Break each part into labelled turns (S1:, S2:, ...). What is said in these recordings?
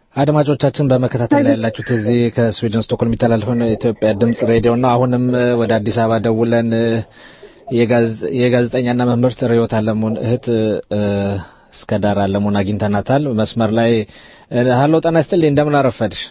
S1: አድማጮቻችን በመከታተል ላይ ያላችሁት እዚህ ከስዊድን ስቶክሆልም የሚተላለፈው የኢትዮጵያ ድምጽ ሬዲዮ ነው። አሁንም ወደ አዲስ አበባ ደውለን የጋዜጠኛና መምህርት ርዕዮት ዓለሙን እህት እስከዳር ዓለሙን አግኝተናታል መስመር ላይ። ሃሎ ጤና ይስጥልኝ፣ እንደምን አረፈድሽ?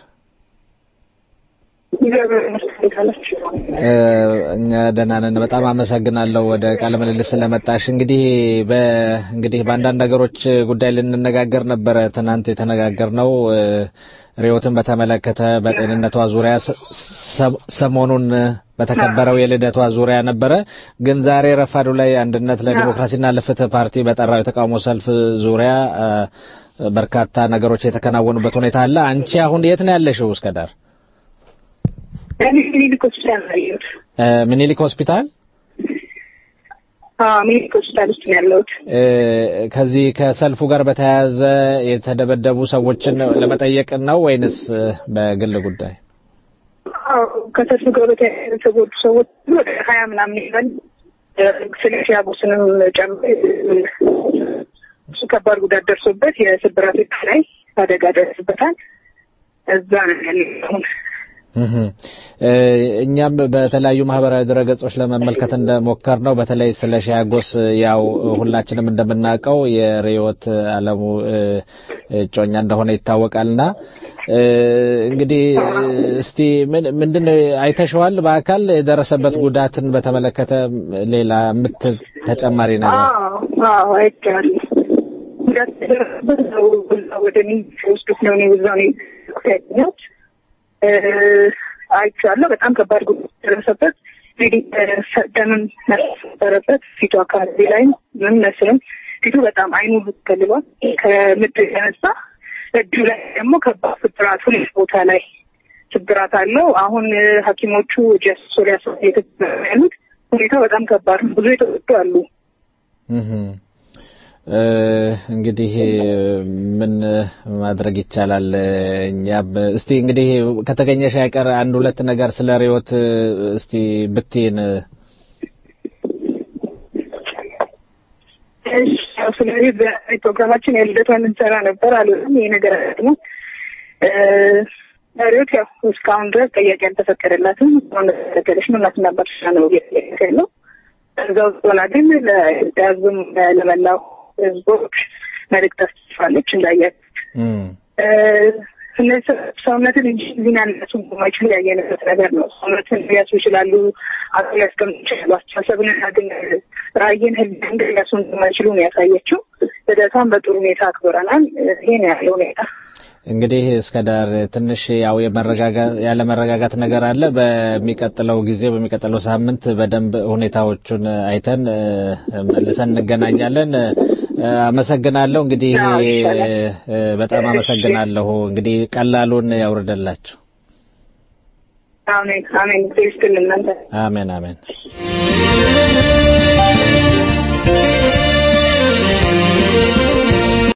S1: እኛ ደህና ነን። በጣም አመሰግናለሁ ወደ ቃለ ምልልስ ስለመጣሽ። እንግዲህ በአንዳንድ ነገሮች ጉዳይ ልንነጋገር ነበረ ትናንት የተነጋገርነው ርዕዮትን በተመለከተ በጤንነቷ ዙሪያ ሰሞኑን በተከበረው የልደቷ ዙሪያ ነበረ። ግን ዛሬ ረፋዱ ላይ አንድነት ለዲሞክራሲና ለፍትህ ፓርቲ በጠራው የተቃውሞ ሰልፍ ዙሪያ በርካታ ነገሮች የተከናወኑበት ሁኔታ አለ። አንቺ አሁን የት ነው ያለሽው? እስከዳር ሚኒሊክ ሆስፒታል
S2: ሚኒሊክ ሆስፒታል ውስጥ ነው ያለሁት።
S1: ከዚህ ከሰልፉ ጋር በተያያዘ የተደበደቡ ሰዎችን ለመጠየቅ ነው ወይንስ በግል ጉዳይ?
S2: ከሰልፉ ጋር በተያያዘ የተጎዱ ሰዎች ወደ 20 ምናምን ይላል። ስለዚህ ያጎስንም ጨምሮ ከባድ ጉዳት ደርሶበት የስብራት ላይ አደጋ ደርሶበታል። እዛ ነው ያለው።
S1: እኛም በተለያዩ ማህበራዊ ድረገጾች ለመመልከት እንደሞከር ነው በተለይ ስለ ሻያጎስ ያው ሁላችንም እንደምናውቀው የርዕዮት ዓለሙ ጮኛ እንደሆነ ይታወቃልና እንግዲህ እስቲ ምንድነው አይተሽዋል? በአካል የደረሰበት ጉዳትን በተመለከተ ሌላ ተጨማሪ ነገር?
S2: አይቻለሁ። ጉዳት ደረሰበት ነው ወደ ሚኒስትር ነው ነው አይቻለሁ። በጣም ከባድ ጉዳት ደረሰበት። እንግዲህ ደምም ነበረበት ፊቱ አካባቢ ላይ ምን መስለም ፊቱ በጣም አይኑ ተከልሏል ከምድር የተነሳ። እጁ ላይ ደግሞ ከባድ ስብራት ሁለት ቦታ ላይ ስብራት አለው። አሁን ሐኪሞቹ ጀሶሊያስ የተባሉት ሁኔታው በጣም ከባድ ነው። ብዙ የተወጡ አሉ።
S1: እንግዲህ ምን ማድረግ ይቻላል? እኛም እስቲ እንግዲህ ከተገኘሽ አይቀር አንድ ሁለት ነገር ስለ ርዕዮት እስቲ ብትይን።
S2: ስለዚህ በፕሮግራማችን የልደቷን እንሰራ ነበር አሉን። ይሄ ነገር ደግሞ ርዕዮት ያው እስካሁን ድረስ ጥያቄ አልተፈቀደላትም። አሁን ተከለሽ ነው እናትና አባትሽ ነው ያለው። እዛው ሆና ግን ለህዝብም ለመላው ህዝቦች መልእክት አስተላልፋለች። እንዳያት ሰውነትን እንጂ ዚናነቱ ማይችል ያየንበት ነገር ነው። ሰውነትን ሊያሱ ይችላሉ፣ አቅል ያስቀምጡ ይችላሉ። አስተሳሰብን ግን ራዕይን ህልም ሊያሱ እንደማይችሉ ነው ያሳየችው። ልደቷን በጥሩ ሁኔታ አክብረናል። ይሄ ነው ያለው ሁኔታ።
S1: እንግዲህ እስከዳር ትንሽ ያው ያለ መረጋጋት ነገር አለ። በሚቀጥለው ሳምንት በደንብ ሁኔታዎቹን አይተን መልሰን እንገናኛለን። አመሰግናለሁ። እንግዲህ በጣም አመሰግናለሁ። እንግዲህ ቀላሉን ያውርደላችሁ።
S2: አሜን አሜን። አሜን አሜን።